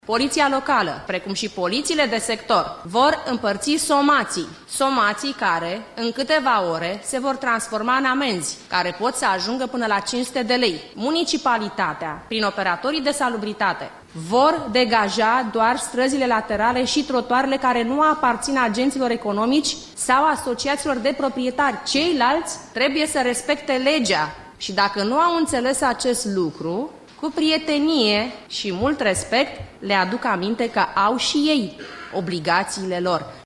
Poliția locală, precum și polițiile de sector, vor împărți somații care, în câteva ore, se vor transforma în amenzi, care pot să ajungă până la 500 de lei. Municipalitatea, prin operatorii de salubritate, vor degaja doar străzile laterale și trotuarele care nu aparțin agenților economici sau asociațiilor de proprietari. Ceilalți trebuie să respecte legea și dacă nu au înțeles acest lucru, cu prietenie și mult respect, le aduc aminte că au și ei obligațiile lor.